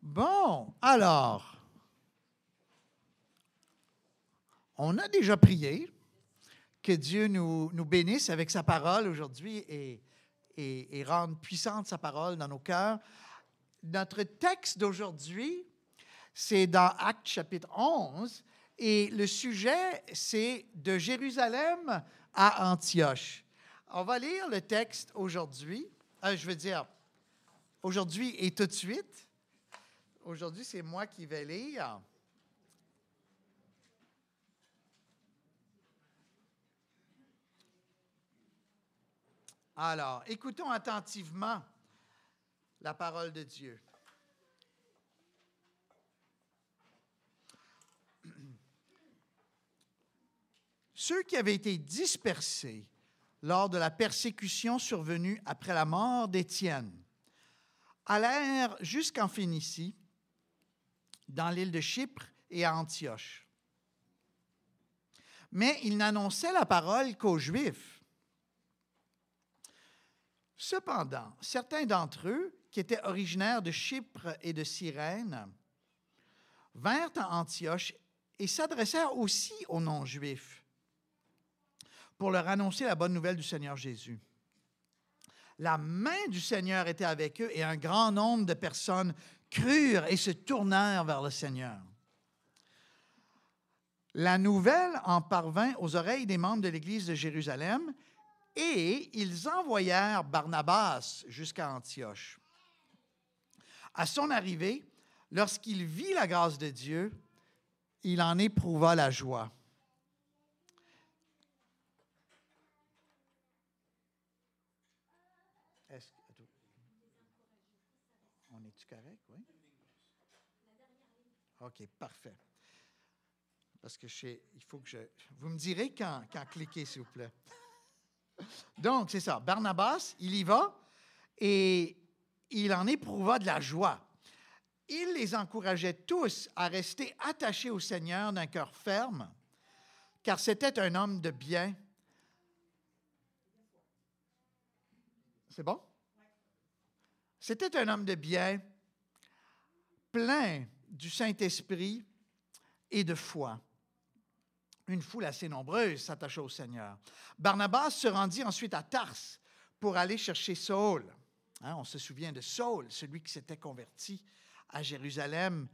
Bon, alors, on a déjà prié que Dieu nous bénisse avec sa parole aujourd'hui et rende puissante sa parole dans nos cœurs. Notre texte d'aujourd'hui, c'est dans Actes chapitre 11 et le sujet, c'est de Jérusalem à Antioche. On va lire le texte aujourd'hui, aujourd'hui et tout de suite. Aujourd'hui, c'est moi qui vais lire. Alors, écoutons attentivement la parole de Dieu. Ceux qui avaient été dispersés lors de la persécution survenue après la mort d'Étienne allèrent jusqu'en Phénicie, dans l'île de Chypre et à Antioche. Mais ils n'annonçaient la parole qu'aux Juifs. Cependant, certains d'entre eux, qui étaient originaires de Chypre et de Cyrène, vinrent à Antioche et s'adressèrent aussi aux non-juifs pour leur annoncer la bonne nouvelle du Seigneur Jésus. La main du Seigneur était avec eux et un grand nombre de personnes crurent et se tournèrent vers le Seigneur. La nouvelle en parvint aux oreilles des membres de l'Église de Jérusalem et ils envoyèrent Barnabas jusqu'à Antioche. À son arrivée, lorsqu'il vit la grâce de Dieu, il en éprouva la joie. On est-tu correct, oui? OK, parfait. Parce que il faut que je... Vous me direz quand cliquer, s'il vous plaît. Donc, c'est ça. Barnabas, il y va et il en éprouva de la joie. Il les encourageait tous à rester attachés au Seigneur d'un cœur ferme, car c'était un homme de bien. C'est bon? C'était un homme de bien, plein du Saint-Esprit et de foi. Une foule assez nombreuse s'attacha au Seigneur. Barnabas se rendit ensuite à Tarse pour aller chercher Saul. On se souvient de Saul, celui qui s'était converti à Jérusalem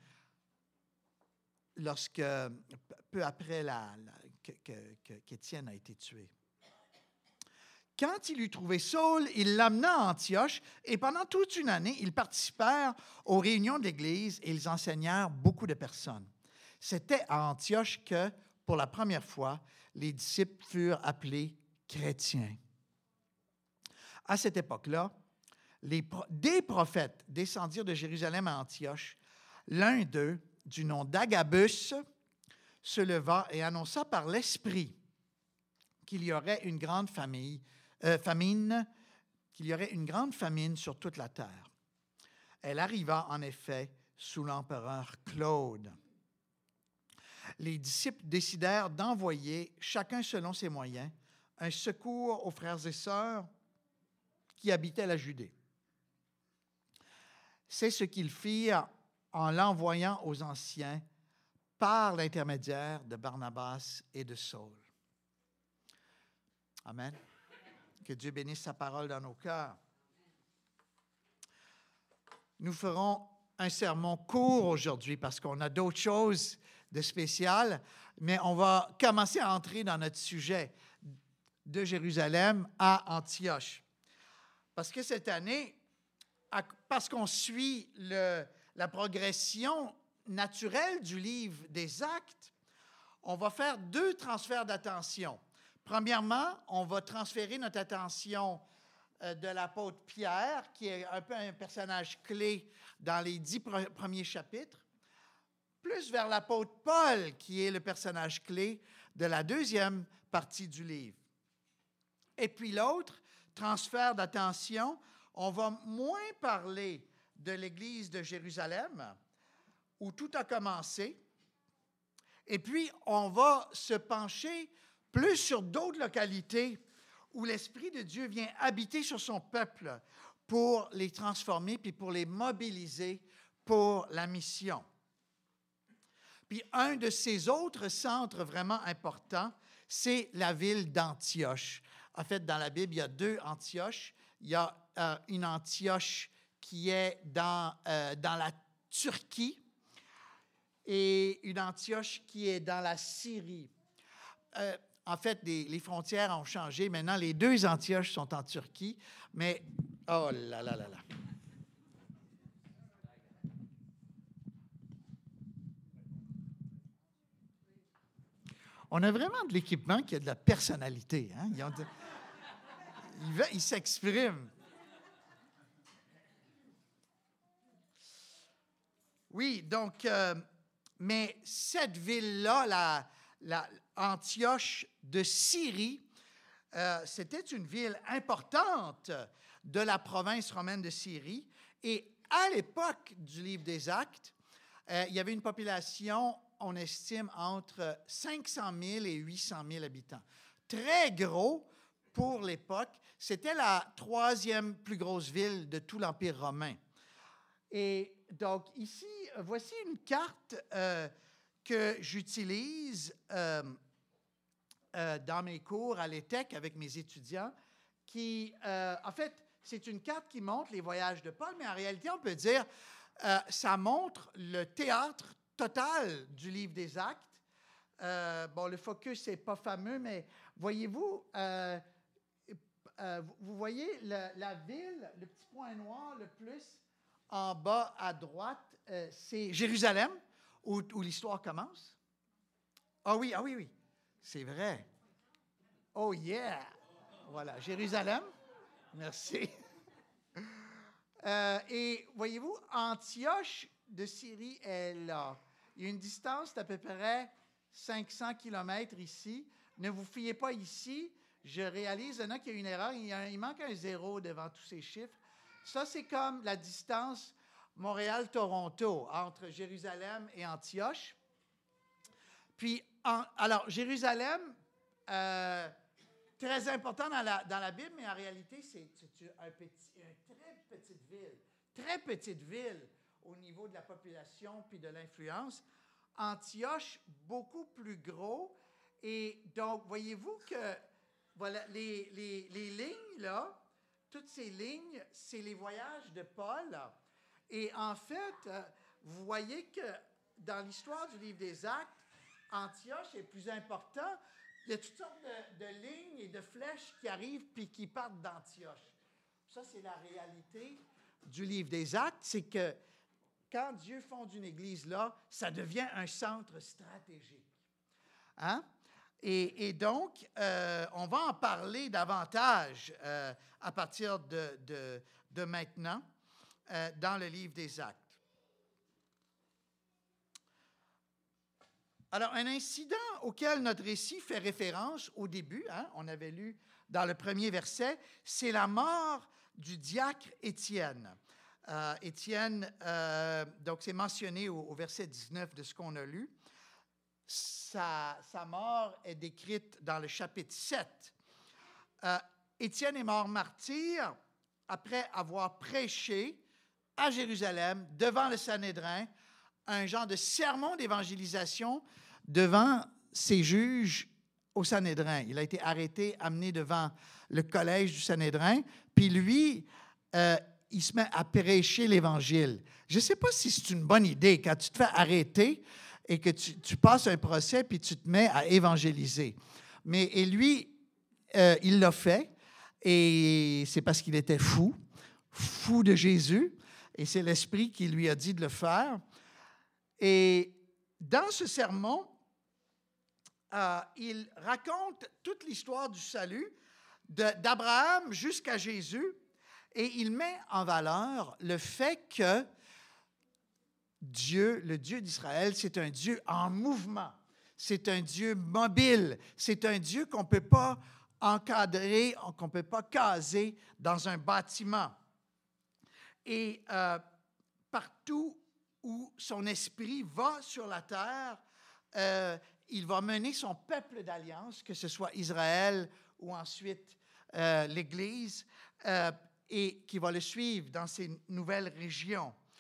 peu après qu'Étienne a été tué. Quand il eut trouvé Saul, il l'amena à Antioche et pendant toute une année, ils participèrent aux réunions de l'Église et ils enseignèrent beaucoup de personnes. C'était à Antioche que, pour la première fois, les disciples furent appelés chrétiens. À cette époque-là, des prophètes descendirent de Jérusalem à Antioche. L'un d'eux, du nom d'Agabus, se leva et annonça par l'Esprit qu'il y aurait une grande famine sur toute la terre. Elle arriva en effet sous l'empereur Claude. Les disciples décidèrent d'envoyer, chacun selon ses moyens, un secours aux frères et sœurs qui habitaient la Judée. C'est ce qu'ils firent en l'envoyant aux anciens par l'intermédiaire de Barnabas et de Saul. Amen. Que Dieu bénisse sa parole dans nos cœurs. Nous ferons un sermon court aujourd'hui parce qu'on a d'autres choses de spécial, mais on va commencer à entrer dans notre sujet de Jérusalem à Antioche. Parce que cette année, parce qu'on suit la progression naturelle du livre des Actes, on va faire 2 transferts d'attention. Premièrement, on va transférer notre attention de l'apôtre Pierre, qui est un peu un personnage clé dans les 10 premiers chapitres, plus vers l'apôtre Paul, qui est le personnage clé de la 2e partie du livre. Et puis l'autre transfert d'attention, on va moins parler de l'Église de Jérusalem, où tout a commencé, et puis on va se pencher plus sur d'autres localités où l'Esprit de Dieu vient habiter sur son peuple pour les transformer puis pour les mobiliser pour la mission. Puis un de ces autres centres vraiment importants, c'est la ville d'Antioche. En fait, dans la Bible, il y a 2 Antioches. Il y a une Antioche qui est dans la Turquie et une Antioche qui est dans la Syrie. En fait, les frontières ont changé. Maintenant, les 2 Antioches sont en Turquie, mais oh là là là là. On a vraiment de l'équipement qui a de la personnalité. Hein? Ils s'expriment. Oui, donc, mais cette ville-là, la Antioche de Syrie, c'était une ville importante de la province romaine de Syrie. Et à l'époque du livre des Actes, il y avait une population, on estime, entre 500 000 et 800 000 habitants. Très gros pour l'époque. C'était la 3e plus grosse ville de tout l'Empire romain. Et donc, ici, voici une carte que j'utilise dans mes cours à l'ETEC avec mes étudiants, qui, en fait, c'est une carte qui montre les voyages de Paul, mais en réalité, on peut dire, ça montre le théâtre total du livre des Actes. Le focus n'est pas fameux, mais voyez-vous, vous voyez la ville, le petit point noir le plus en bas à droite, c'est Jérusalem, où l'histoire commence. Ah oui, c'est vrai. Oh yeah! Voilà, Jérusalem. Merci. Et voyez-vous, Antioche de Syrie est là. Il y a une distance d'à peu près 500 km ici. Ne vous fiez pas ici. Je réalise maintenant qu'il y a une erreur. Il manque un 0 devant tous ces chiffres. Ça, c'est comme la distance Montréal-Toronto entre Jérusalem et Antioche. Puis, alors, Jérusalem, très important dans la Bible, mais en réalité, c'est une très petite ville au niveau de la population puis de l'influence. Antioche, beaucoup plus gros. Et donc, voyez-vous que voilà, les lignes, là, toutes ces lignes, c'est les voyages de Paul. Et en fait, vous voyez que dans l'histoire du livre des Actes, Antioche est plus important. Il y a toutes sortes de lignes et de flèches qui arrivent puis qui partent d'Antioche. Ça, c'est la réalité du livre des Actes. C'est que quand Dieu fonde une église là, ça devient un centre stratégique. Hein? Et donc, on va en parler davantage à partir de maintenant dans le livre des Actes. Alors, un incident auquel notre récit fait référence au début, hein, on avait lu dans le premier verset, c'est la mort du diacre Étienne. Étienne, donc c'est mentionné au verset 19 de ce qu'on a lu. Sa mort est décrite dans le chapitre 7. Étienne est mort martyr après avoir prêché à Jérusalem, devant le Sanhédrin, un genre de sermon d'évangélisation devant ses juges au Sanhédrin. Il a été arrêté, amené devant le collège du Sanhédrin, puis lui, il se met à prêcher l'Évangile. Je ne sais pas si c'est une bonne idée quand tu te fais arrêter et que tu passes un procès, puis tu te mets à évangéliser. Et lui, il l'a fait, et c'est parce qu'il était fou de Jésus, et c'est l'Esprit qui lui a dit de le faire. Et dans ce sermon, il raconte toute l'histoire du salut, d'Abraham jusqu'à Jésus, et il met en valeur le fait que Dieu, le Dieu d'Israël, c'est un Dieu en mouvement, c'est un Dieu mobile, c'est un Dieu qu'on ne peut pas encadrer, qu'on ne peut pas caser dans un bâtiment. Et partout où son esprit va sur la terre, il va mener son peuple d'alliance, que ce soit Israël ou ensuite l'Église, et qui va le suivre dans ces nouvelles régions.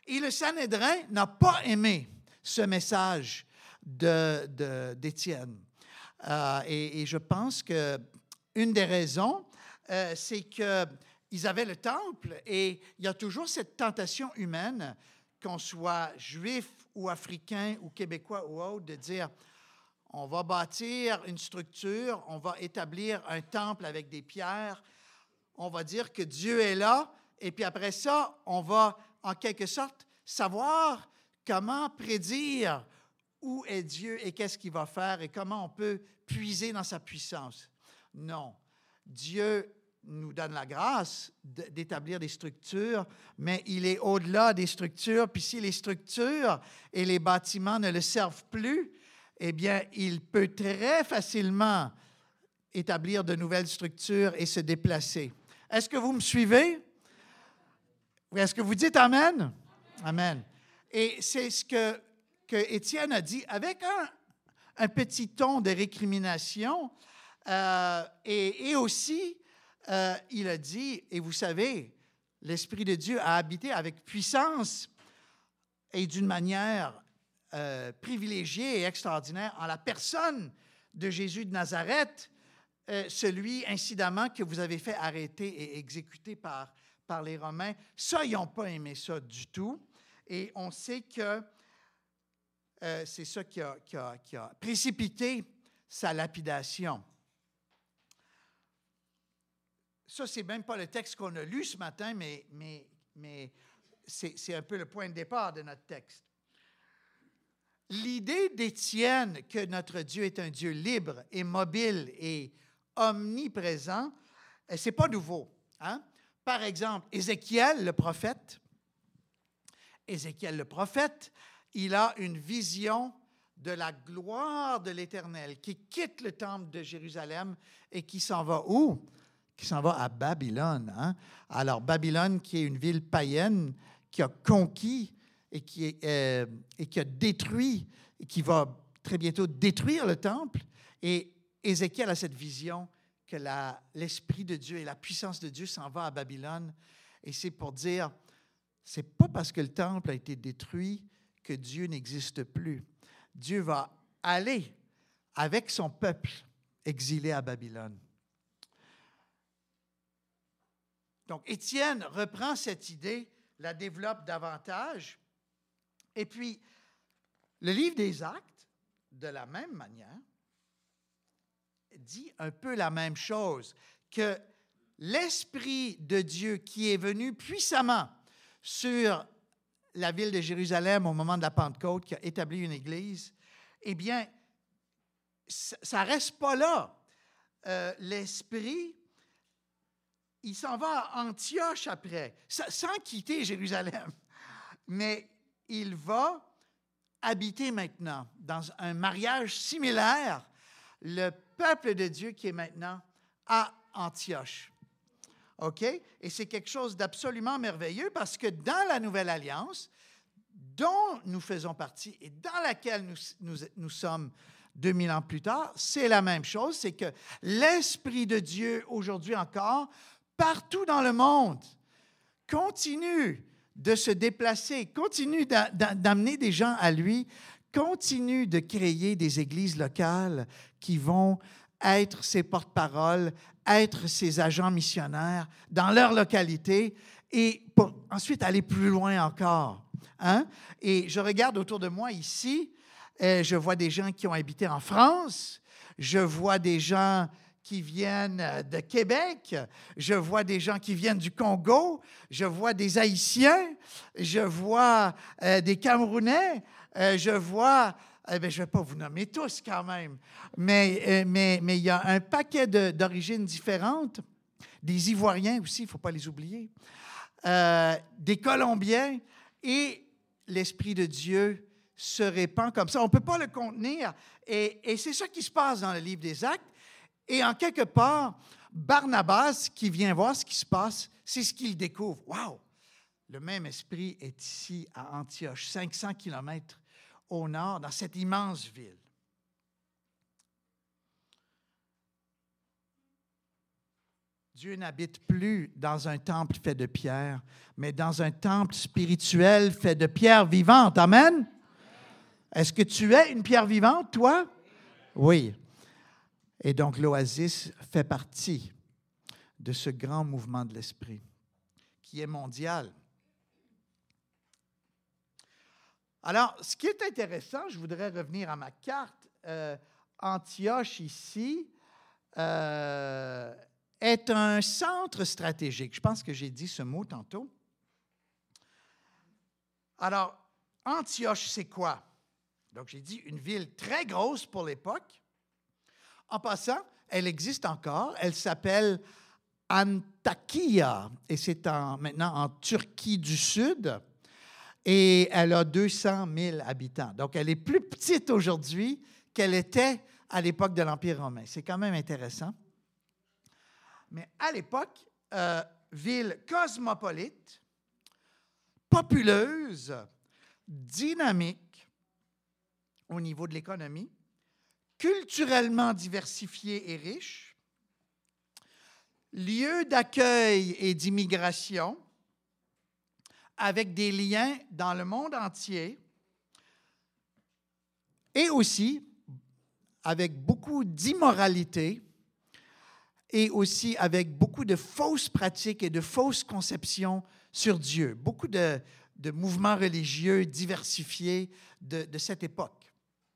Et le Sanhédrin n'a pas aimé ce message d'Étienne. Et je pense qu'une des raisons, c'est qu'ils avaient le temple et il y a toujours cette tentation humaine, qu'on soit juif ou africain ou québécois ou autre, de dire on va bâtir une structure, on va établir un temple avec des pierres, on va dire que Dieu est là et puis après ça, on va en quelque sorte savoir comment prédire où est Dieu et qu'est-ce qu'il va faire et comment on peut puiser dans sa puissance. Non, Dieu nous donne la grâce d'établir des structures, mais il est au-delà des structures. Puis si les structures et les bâtiments ne le servent plus, eh bien, il peut très facilement établir de nouvelles structures et se déplacer. Est-ce que vous me suivez? Est-ce que vous dites Amen? Amen. Et c'est ce que Étienne a dit avec un petit ton de récrimination et aussi il a dit, et vous savez, l'Esprit de Dieu a habité avec puissance et d'une manière privilégiée et extraordinaire en la personne de Jésus de Nazareth, celui incidemment que vous avez fait arrêter et exécuter par les Romains. Ça, ils n'ont pas aimé ça du tout. Et on sait que c'est ça qui a précipité sa lapidation. Ça, ce n'est même pas le texte qu'on a lu ce matin, mais c'est un peu le point de départ de notre texte. L'idée d'Étienne que notre Dieu est un Dieu libre et mobile et omniprésent, ce n'est pas nouveau. Hein? Par exemple, Ézéchiel, le prophète, il a une vision de la gloire de l'Éternel qui quitte le temple de Jérusalem et qui s'en va où? Qui s'en va à Babylone. Hein? Alors, Babylone, qui est une ville païenne, qui a conquis et qui a détruit, et qui va très bientôt détruire le temple. Et Ézéchiel a cette vision que l'Esprit de Dieu et la puissance de Dieu s'en va à Babylone. Et c'est pour dire, c'est pas parce que le temple a été détruit que Dieu n'existe plus. Dieu va aller avec son peuple exilé à Babylone. Donc, Étienne reprend cette idée, la développe davantage. Et puis, le livre des Actes, de la même manière, dit un peu la même chose, que l'Esprit de Dieu qui est venu puissamment sur la ville de Jérusalem au moment de la Pentecôte, qui a établi une église, eh bien, ça ne reste pas là. L'Esprit, il s'en va à Antioche après, sans quitter Jérusalem. Mais il va habiter maintenant dans un mariage similaire, le peuple de Dieu qui est maintenant à Antioche. OK? Et c'est quelque chose d'absolument merveilleux parce que dans la Nouvelle Alliance, dont nous faisons partie et dans laquelle nous sommes 2000 ans plus tard, c'est la même chose, c'est que l'Esprit de Dieu, aujourd'hui encore, partout dans le monde, continue de se déplacer, continue d'amener des gens à lui, continue de créer des églises locales qui vont être ses porte-paroles, être ses agents missionnaires dans leur localité et pour ensuite aller plus loin encore. Hein? Et je regarde autour de moi ici, je vois des gens qui ont habité en France, je vois des gens qui viennent de Québec, je vois des gens qui viennent du Congo, je vois des Haïtiens, je vois des Camerounais, je vois, je ne vais pas vous nommer tous quand même, mais il y a un paquet d'origines différentes, des Ivoiriens aussi, il ne faut pas les oublier, des Colombiens, et l'Esprit de Dieu se répand comme ça. On ne peut pas le contenir, et c'est ça qui se passe dans le livre des Actes. Et en quelque part, Barnabas, qui vient voir ce qui se passe, c'est ce qu'il découvre. Wow! Le même esprit est ici à Antioche, 500 kilomètres au nord, dans cette immense ville. Dieu n'habite plus dans un temple fait de pierre, mais dans un temple spirituel fait de pierres vivantes. Amen? Est-ce que tu es une pierre vivante, toi? Oui. Et donc, l'Oasis fait partie de ce grand mouvement de l'Esprit qui est mondial. Alors, ce qui est intéressant, je voudrais revenir à ma carte. Antioche, ici, est un centre stratégique. Je pense que j'ai dit ce mot tantôt. Alors, Antioche, c'est quoi? Donc, j'ai dit une ville très grosse pour l'époque. En passant, elle existe encore. Elle s'appelle Antakya et c'est maintenant en Turquie du Sud. Et elle a 200 000 habitants. Donc, elle est plus petite aujourd'hui qu'elle était à l'époque de l'Empire romain. C'est quand même intéressant. Mais à l'époque, ville cosmopolite, populeuse, dynamique au niveau de l'économie, culturellement diversifiée et riche, lieu d'accueil et d'immigration, avec des liens dans le monde entier, et aussi avec beaucoup d'immoralité, et aussi avec beaucoup de fausses pratiques et de fausses conceptions sur Dieu. Beaucoup de mouvements religieux diversifiés de cette époque.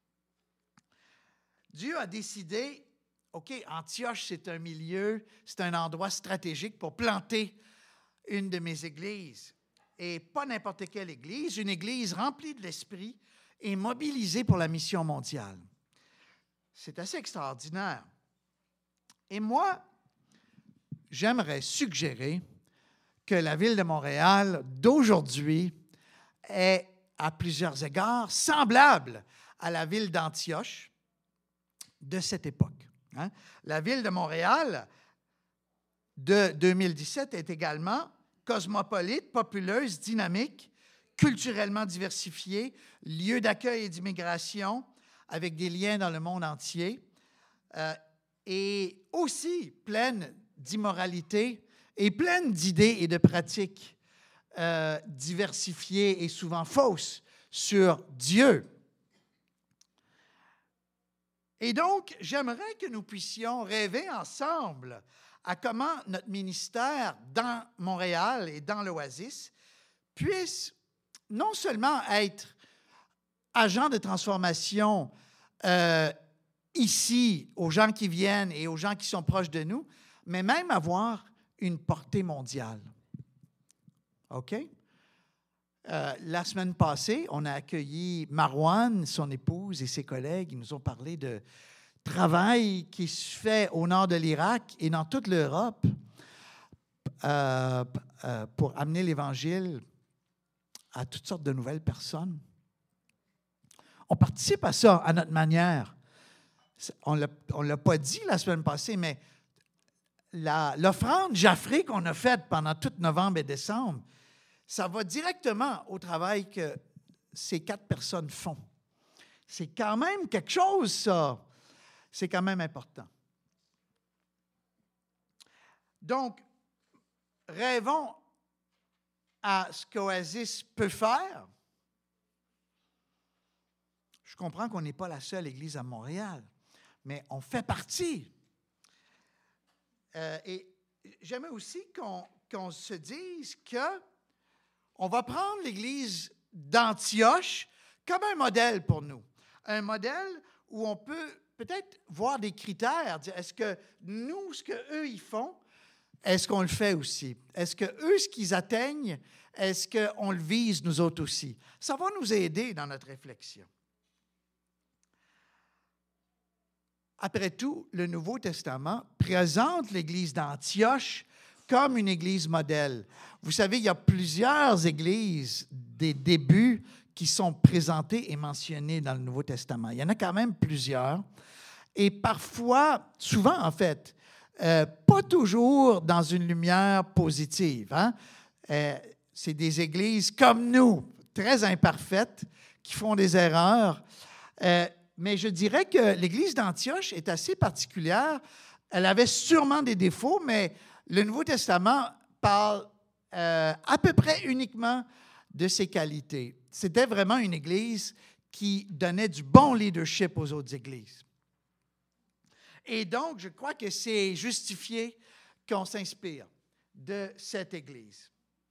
Dieu a décidé, OK, Antioche, c'est un milieu, c'est un endroit stratégique pour planter une de mes églises. Et pas n'importe quelle église, une église remplie de l'Esprit et mobilisée pour la mission mondiale. C'est assez extraordinaire. Et moi, j'aimerais suggérer que la ville de Montréal d'aujourd'hui est, à plusieurs égards, semblable à la ville d'Antioche de cette époque. Hein? La ville de Montréal de 2017 est également cosmopolite, populeuse, dynamique, culturellement diversifiée, lieu d'accueil et d'immigration avec des liens dans le monde entier, et aussi pleine d'immoralité et pleine d'idées et de pratiques diversifiées et souvent fausses sur Dieu. Et donc, j'aimerais que nous puissions rêver ensemble à comment notre ministère dans Montréal et dans l'Oasis puisse non seulement être agent de transformation ici, aux gens qui viennent et aux gens qui sont proches de nous, mais même avoir une portée mondiale. OK? La semaine passée, on a accueilli Marouane, son épouse et ses collègues. Ils nous ont parlé de travail qui se fait au nord de l'Irak et dans toute l'Europe pour amener l'Évangile à toutes sortes de nouvelles personnes. On participe à ça à notre manière. On ne l'a pas dit la semaine passée, mais l'offrande Jaffré qu'on a faite pendant tout novembre et décembre, ça va directement au travail que ces 4 personnes font. C'est quand même quelque chose, ça. C'est quand même important. Donc, rêvons à ce qu'Oasis peut faire. Je comprends qu'on n'est pas la seule église à Montréal, mais on fait partie. Et j'aimerais aussi qu'on se dise qu'on va prendre l'église d'Antioche comme un modèle pour nous. Un modèle où on peut peut-être voir des critères, dire est-ce que nous, ce qu'eux ils font, est-ce qu'on le fait aussi? Est-ce que eux, ce qu'ils atteignent, est-ce qu'on le vise nous autres aussi? Ça va nous aider dans notre réflexion. Après tout, le Nouveau Testament présente l'Église d'Antioche comme une Église modèle. Vous savez, il y a plusieurs églises des débuts qui sont présentées et mentionnées dans le Nouveau Testament. Il y en a quand même plusieurs. Et parfois, souvent en fait, pas toujours dans une lumière positive. Hein? C'est des églises comme nous, très imparfaites, qui font des erreurs. Mais je dirais que l'Église d'Antioche est assez particulière. Elle avait sûrement des défauts, mais le Nouveau Testament parle à peu près uniquement de ses qualités. C'était vraiment une Église qui donnait du bon leadership aux autres églises. Et donc, je crois que c'est justifié qu'on s'inspire de cette Église.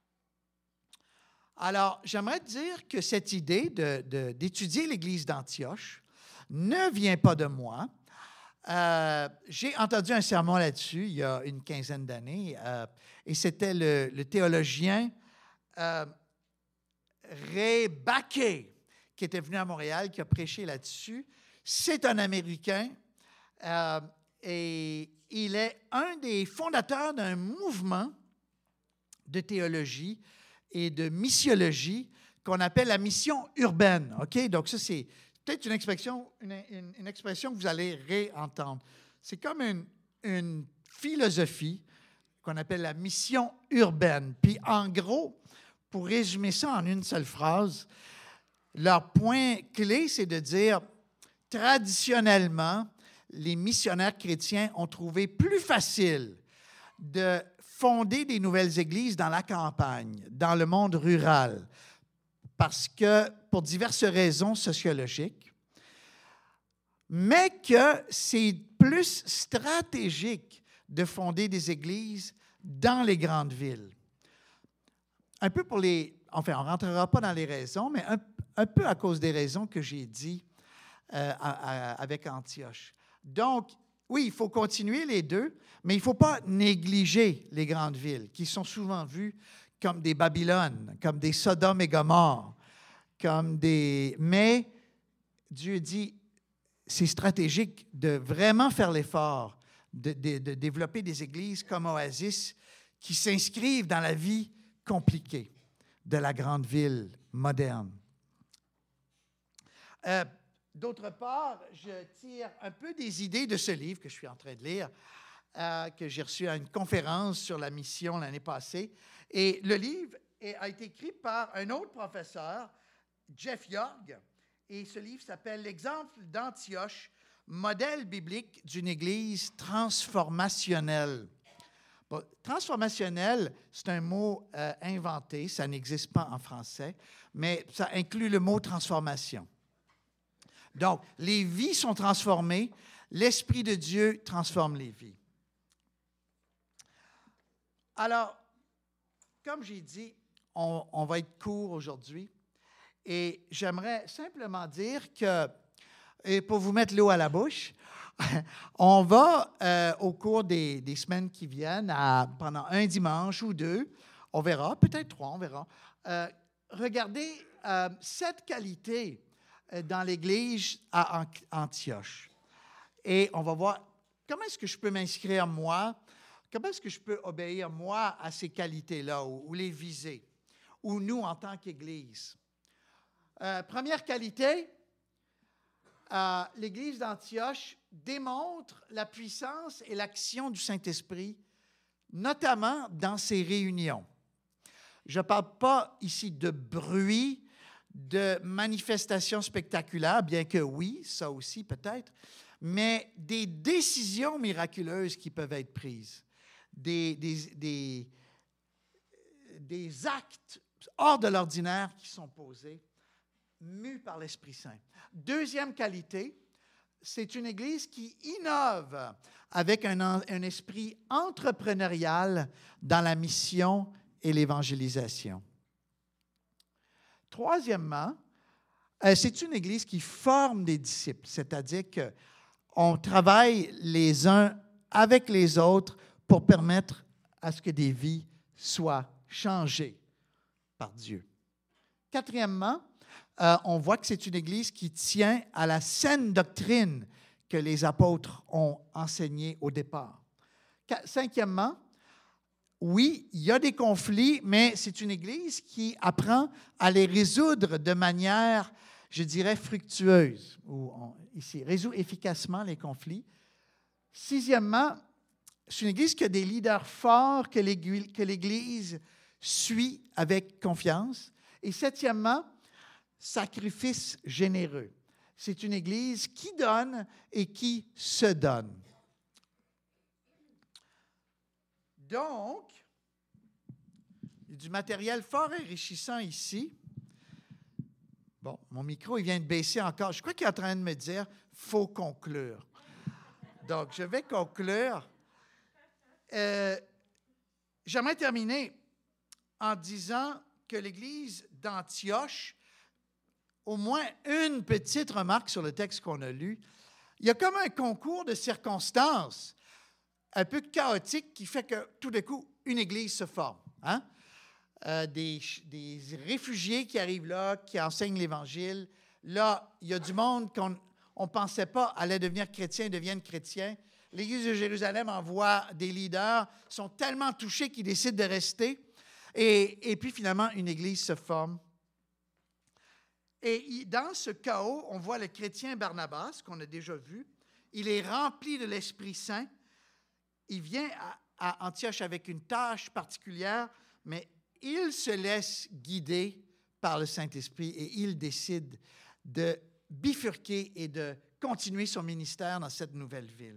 Alors, j'aimerais dire que cette idée d'étudier l'Église d'Antioche ne vient pas de moi. J'ai entendu un sermon là-dessus il y a une quinzaine d'années, et c'était le théologien Ray Bakke qui était venu à Montréal, qui a prêché là-dessus. C'est un Américain et il est un des fondateurs d'un mouvement de théologie et de missiologie qu'on appelle la mission urbaine. OK? Donc, ça, c'est peut-être une expression que vous allez réentendre. C'est comme une philosophie qu'on appelle la mission urbaine. Puis, en gros, pour résumer ça en une seule phrase, leur point clé, c'est de dire, traditionnellement, les missionnaires chrétiens ont trouvé plus facile de fonder des nouvelles églises dans la campagne, dans le monde rural, parce que, pour diverses raisons sociologiques, mais que c'est plus stratégique de fonder des églises dans les grandes villes. Un peu pour enfin, on ne rentrera pas dans les raisons, mais un peu à cause des raisons que j'ai dit avec Antioche. Donc, oui, il faut continuer les deux, mais il ne faut pas négliger les grandes villes, qui sont souvent vues comme des Babylones, comme des Sodome et Gomorre, Mais Dieu dit, c'est stratégique de vraiment faire l'effort de développer des églises comme Oasis qui s'inscrivent dans la vie compliquée de la grande ville moderne. D'autre part, je tire un peu des idées de ce livre que je suis en train de lire, que j'ai reçu à une conférence sur la mission l'année passée. Et le livre a été écrit par un autre professeur, Jeff York, et ce livre s'appelle « L'exemple d'Antioche, modèle biblique d'une Église transformationnelle ». Bon, transformationnel, c'est un mot inventé, ça n'existe pas en français, mais ça inclut le mot transformation. Donc, les vies sont transformées, l'Esprit de Dieu transforme les vies. Alors, comme j'ai dit, on va être court aujourd'hui et j'aimerais simplement dire que, et pour vous mettre l'eau à la bouche, on va, au cours des semaines qui viennent, pendant un dimanche ou deux, on verra, peut-être 3, on verra, regarder 7 qualités dans l'Église à Antioche. Et on va voir comment est-ce que je peux m'inscrire moi, comment est-ce que je peux obéir moi à ces qualités-là ou les viser, ou nous en tant qu'Église. Première qualité, l'Église d'Antioche démontre la puissance et l'action du Saint-Esprit, notamment dans ses réunions. Je ne parle pas ici de bruit, de manifestations spectaculaires, bien que oui, ça aussi peut-être, mais des décisions miraculeuses qui peuvent être prises, des actes hors de l'ordinaire qui sont posés, mus par l'Esprit Saint. Deuxième qualité, c'est une Église qui innove avec un esprit entrepreneurial dans la mission et l'évangélisation. Troisièmement, c'est une Église qui forme des disciples, c'est-à-dire qu'on travaille les uns avec les autres pour permettre à ce que des vies soient changées par Dieu. Quatrièmement, on voit que c'est une Église qui tient à la saine doctrine que les apôtres ont enseignée au départ. Cinquièmement, oui, il y a des conflits, mais c'est une Église qui apprend à les résoudre de manière, je dirais, fructueuse, ou ici, résout efficacement les conflits. Sixièmement, c'est une Église qui a des leaders forts que l'Église suit avec confiance. Et septièmement, sacrifice généreux. C'est une Église qui donne et qui se donne. Donc, il y a du matériel fort enrichissant ici. Bon, mon micro, il vient de baisser encore. Je crois qu'il est en train de me dire « faut conclure ». Donc, je vais conclure. J'aimerais terminer en disant que l'Église d'Antioche, au moins une petite remarque sur le texte qu'on a lu, il y a comme un concours de circonstances un peu chaotique qui fait que tout d'un coup, une Église se forme. Hein? Des réfugiés qui arrivent là, qui enseignent l'Évangile. Là, il y a du monde qu'on ne pensait pas allait devenir chrétien, deviennent chrétiens. L'Église de Jérusalem envoie des leaders, sont tellement touchés qu'ils décident de rester. Et puis finalement, une Église se forme. Et dans ce chaos, on voit le chrétien Barnabas, qu'on a déjà vu. Il est rempli de l'Esprit Saint. Il vient à Antioche avec une tâche particulière, mais il se laisse guider par le Saint-Esprit et il décide de bifurquer et de continuer son ministère dans cette nouvelle ville.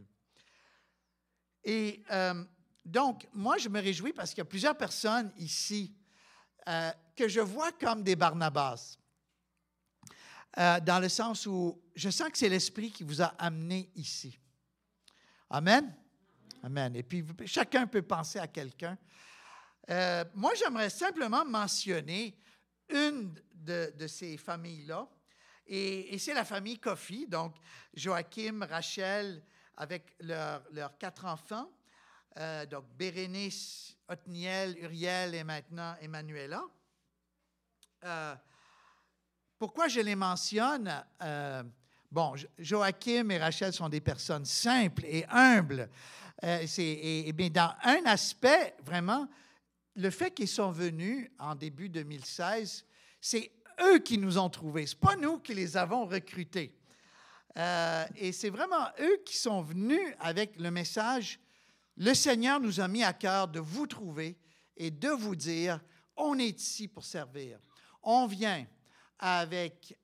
Et donc, moi, je me réjouis parce qu'il y a plusieurs personnes ici que je vois comme des Barnabas, dans le sens où je sens que c'est l'Esprit qui vous a amené ici. Amen? Amen. Et puis, chacun peut penser à quelqu'un. Moi, j'aimerais simplement mentionner une de ces familles-là, et c'est la famille Coffey, donc Joachim, Rachel, avec leurs 4 enfants, donc Bérénice, Othniel, Uriel et maintenant Emmanuela. Pourquoi je les mentionne? Bon, Joachim et Rachel sont des personnes simples et humbles. Bien, dans un aspect, vraiment, le fait qu'ils sont venus en début 2016, c'est eux qui nous ont trouvés. Ce n'est pas nous qui les avons recrutés. Et c'est vraiment eux qui sont venus avec le message « Le Seigneur nous a mis à cœur de vous trouver et de vous dire, on est ici pour servir. On vient avec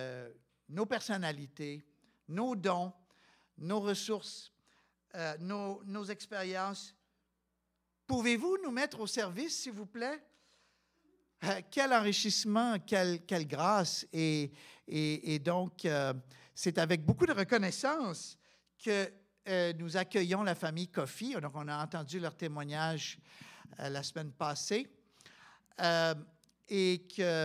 nos personnalités, nos dons, nos ressources, nos expériences. Pouvez-vous nous mettre au service, s'il vous plaît? » Quel enrichissement, quelle grâce. Et donc, c'est avec beaucoup de reconnaissance que nous accueillons la famille Coffey. Donc, on a entendu leur témoignage la semaine passée. Et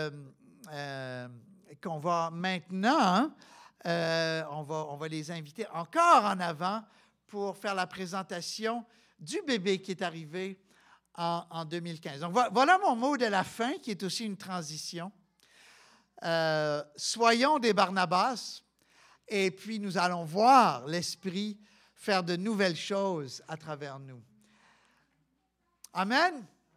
qu'on va maintenant, on va les inviter encore en avant pour faire la présentation du bébé qui est arrivé en 2015. Donc, voilà mon mot de la fin, qui est aussi une transition. Soyons des Barnabas, et puis nous allons voir l'Esprit faire de nouvelles choses à travers nous. Amen.